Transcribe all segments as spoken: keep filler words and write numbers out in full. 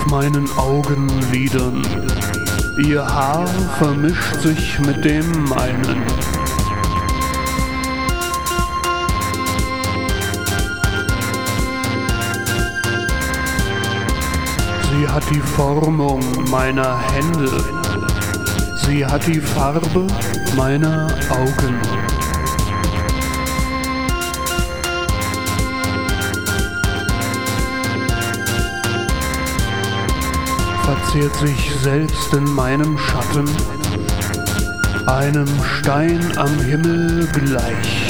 meinen Augenlidern. Ihr Haar vermischt sich mit dem meinen. Sie hat die Formung meiner Hände. Sie hat die Farbe meiner Augen. Verzehrt sich selbst in meinem Schatten, einem Stein am Himmel gleich.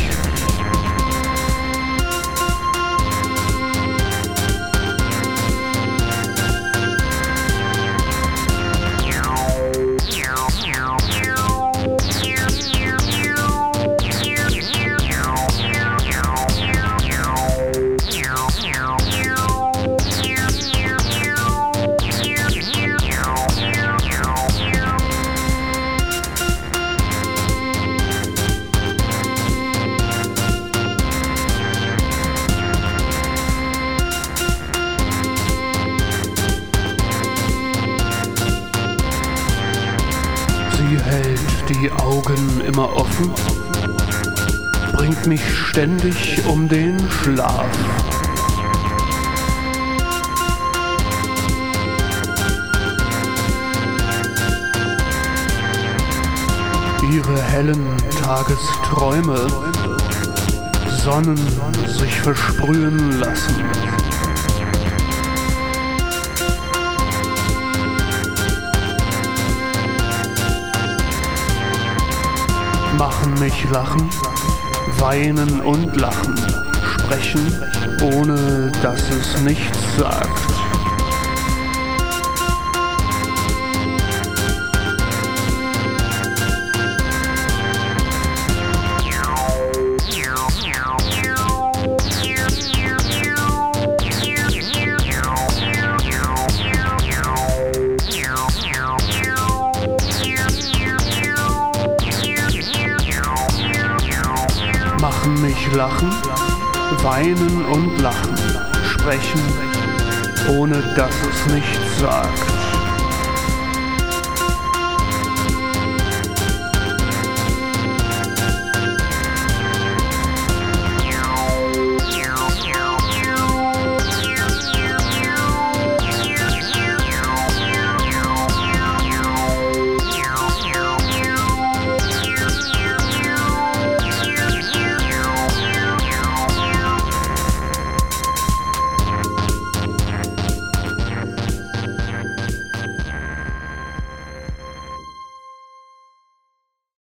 Sie hält die Augen immer offen, bringt mich ständig um den Schlaf. Ihre hellen Tagesträume Sonnen sich versprühen lassen. Machen mich lachen, weinen und lachen, sprechen, ohne dass es nichts sagt. Machen mich lachen, weinen und lachen, sprechen, ohne dass es nichts sagt.